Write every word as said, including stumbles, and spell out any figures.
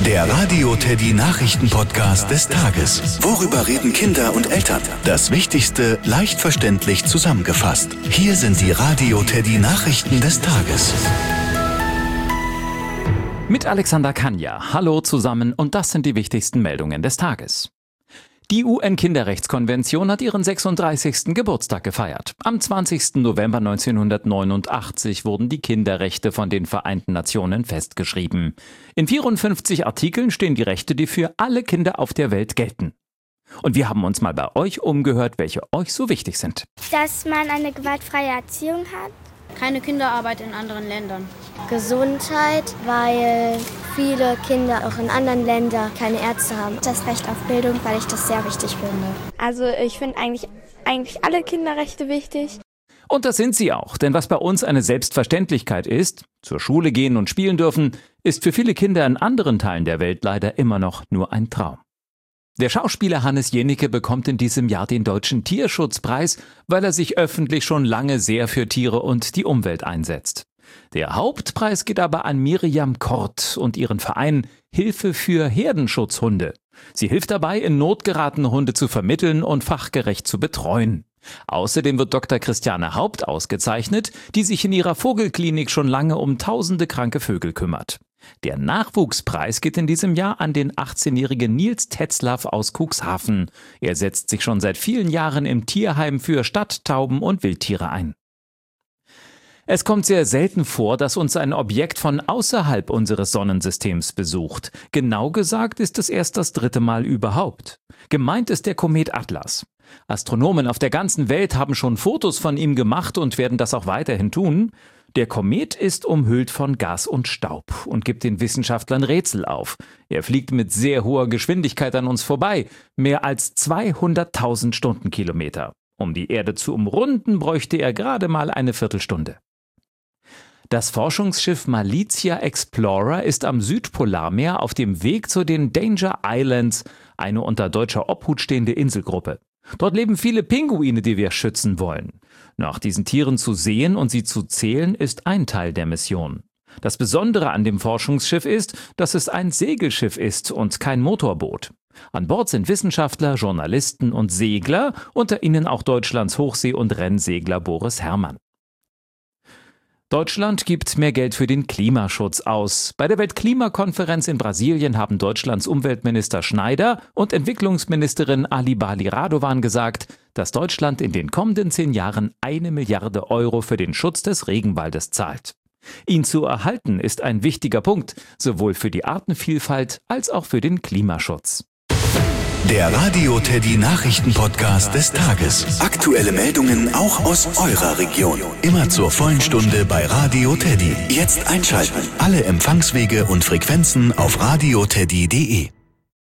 Der Radio Teddy Nachrichten-Podcast des Tages. Worüber reden Kinder und Eltern? Das Wichtigste leicht verständlich zusammengefasst. Hier sind die Radio Teddy Nachrichten des Tages. Mit Alexander Kanja. Hallo zusammen und das sind die wichtigsten Meldungen des Tages. Die U N-Kinderrechtskonvention hat ihren sechsunddreißigsten Geburtstag gefeiert. Am zwanzigsten November neunzehnhundertneunundachtzig wurden die Kinderrechte von den Vereinten Nationen festgeschrieben. In vierundfünfzig Artikeln stehen die Rechte, die für alle Kinder auf der Welt gelten. Und wir haben uns mal bei euch umgehört, welche euch so wichtig sind. Dass man eine gewaltfreie Erziehung hat. Keine Kinderarbeit in anderen Ländern. Gesundheit, weil viele Kinder auch in anderen Ländern keine Ärzte haben. Das Recht auf Bildung, weil ich das sehr wichtig finde. Also ich finde eigentlich, eigentlich alle Kinderrechte wichtig. Und das sind sie auch, denn was bei uns eine Selbstverständlichkeit ist, zur Schule gehen und spielen dürfen, ist für viele Kinder in anderen Teilen der Welt leider immer noch nur ein Traum. Der Schauspieler Hannes Jenicke bekommt in diesem Jahr den Deutschen Tierschutzpreis, weil er sich öffentlich schon lange sehr für Tiere und die Umwelt einsetzt. Der Hauptpreis geht aber an Miriam Kort und ihren Verein Hilfe für Herdenschutzhunde. Sie hilft dabei, in Not geratene Hunde zu vermitteln und fachgerecht zu betreuen. Außerdem wird Doktor Christiane Haupt ausgezeichnet, die sich in ihrer Vogelklinik schon lange um tausende kranke Vögel kümmert. Der Nachwuchspreis geht in diesem Jahr an den achtzehnjährigen Nils Tetzlaff aus Cuxhaven. Er setzt sich schon seit vielen Jahren im Tierheim für Stadttauben und Wildtiere ein. Es kommt sehr selten vor, dass uns ein Objekt von außerhalb unseres Sonnensystems besucht. Genau gesagt ist es erst das dritte Mal überhaupt. Gemeint ist der Komet Atlas. Astronomen auf der ganzen Welt haben schon Fotos von ihm gemacht und werden das auch weiterhin tun. Der Komet ist umhüllt von Gas und Staub und gibt den Wissenschaftlern Rätsel auf. Er fliegt mit sehr hoher Geschwindigkeit an uns vorbei, mehr als zweihunderttausend Stundenkilometer. Um die Erde zu umrunden, bräuchte er gerade mal eine Viertelstunde. Das Forschungsschiff Malizia Explorer ist am Südpolarmeer auf dem Weg zu den Danger Islands, eine unter deutscher Obhut stehende Inselgruppe. Dort leben viele Pinguine, die wir schützen wollen. Nach diesen Tieren zu sehen und sie zu zählen, ist ein Teil der Mission. Das Besondere an dem Forschungsschiff ist, dass es ein Segelschiff ist und kein Motorboot. An Bord sind Wissenschaftler, Journalisten und Segler, unter ihnen auch Deutschlands Hochsee- und Rennsegler Boris Herrmann. Deutschland gibt mehr Geld für den Klimaschutz aus. Bei der Weltklimakonferenz in Brasilien haben Deutschlands Umweltminister Schneider und Entwicklungsministerin Ali Bali Radovan gesagt, dass Deutschland in den kommenden zehn Jahren eine Milliarde Euro für den Schutz des Regenwaldes zahlt. Ihn zu erhalten ist ein wichtiger Punkt, sowohl für die Artenvielfalt als auch für den Klimaschutz. Der Radio Teddy Nachrichten-Podcast des Tages. Aktuelle Meldungen auch aus eurer Region. Immer zur vollen Stunde bei Radio Teddy. Jetzt einschalten. Alle Empfangswege und Frequenzen auf radioteddy punkt de.